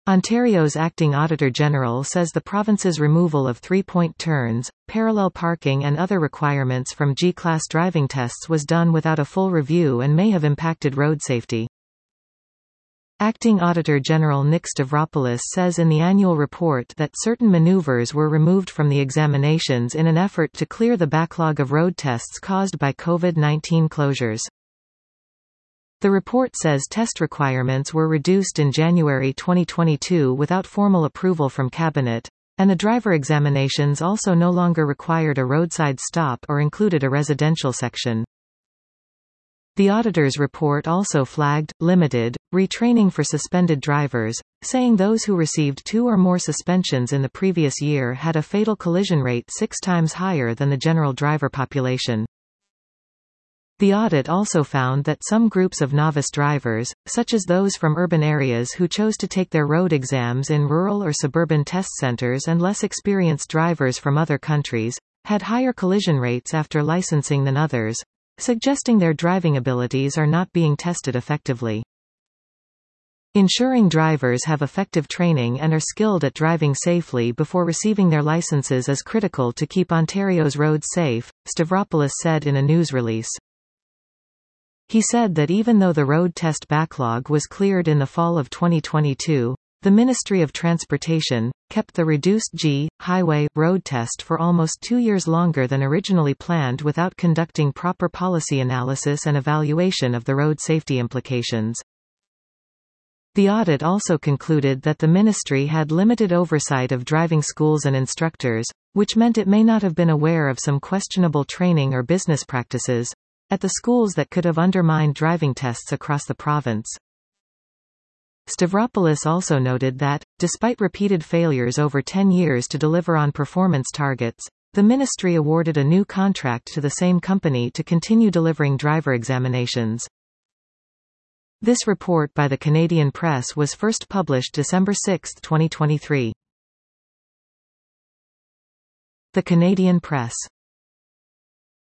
Ontario's acting Auditor-General says the province's removal of three-point turns, parallel parking and other requirements from G-class driving tests was done without a full review and may have impacted road safety. Acting Auditor-General Nick Stavropoulos says in the annual report that certain maneuvers were removed from the examinations in an effort to clear the backlog of road tests caused by COVID-19 closures. The report says test requirements were reduced in January 2022 without formal approval from Cabinet, and the driver examinations also no longer required a roadside stop or included a residential section. The auditor's report also flagged, limited, retraining for suspended drivers, saying those who received 2 or more suspensions in the previous year had a fatal collision rate 6 times higher than the general driver population. The audit also found that some groups of novice drivers, such as those from urban areas who chose to take their road exams in rural or suburban test centers and less experienced drivers from other countries, had higher collision rates after licensing than others, suggesting their driving abilities are not being tested effectively. Ensuring drivers have effective training and are skilled at driving safely before receiving their licenses is critical to keep Ontario's roads safe, Stavropoulos said in a news release. He said that even though the road test backlog was cleared in the fall of 2022, the Ministry of Transportation kept the reduced G-highway road test for almost 2 years longer than originally planned without conducting proper policy analysis and evaluation of the road safety implications. The audit also concluded that the ministry had limited oversight of driving schools and instructors, which meant it may not have been aware of some questionable training or business practices at the schools that could have undermined driving tests across the province. Stavropoulos also noted that, despite repeated failures over 10 years to deliver on performance targets, the ministry awarded a new contract to the same company to continue delivering driver examinations. This report by the Canadian Press was first published December 6, 2023. The Canadian Press.